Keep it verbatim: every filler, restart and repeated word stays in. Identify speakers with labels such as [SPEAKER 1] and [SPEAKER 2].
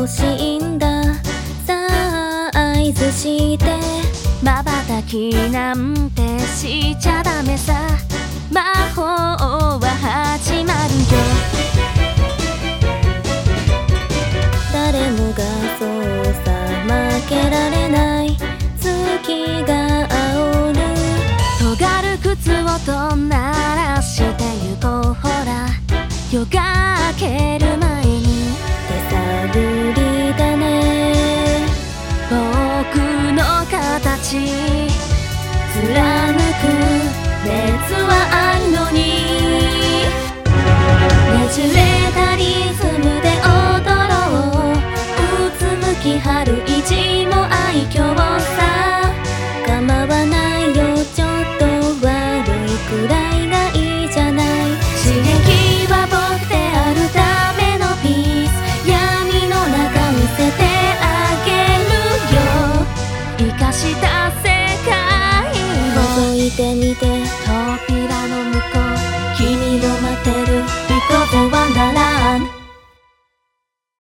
[SPEAKER 1] しいんだ。さあ合図して
[SPEAKER 2] まばたきなんてしちゃダメさ。魔法は始まるよ。
[SPEAKER 1] 誰もがそうさ負けられない月が煽る。
[SPEAKER 2] 尖る靴をと鳴らしてゆこう。ほら夜が明ける前に
[SPEAKER 1] 手探りだね。
[SPEAKER 2] 僕の形貫く熱はあるのに。ねじれたリズムで踊ろう。うつむき春意地も愛嬌さ。
[SPEAKER 1] 構わないよちょっと悪いくらいがいいじゃない。
[SPEAKER 2] 刺激は僕であるためのピース。闇の中見せてあげるよ。生かした世界を
[SPEAKER 1] 覗いてみて
[SPEAKER 2] 扉の向こう君を待ってる Because I Wonderland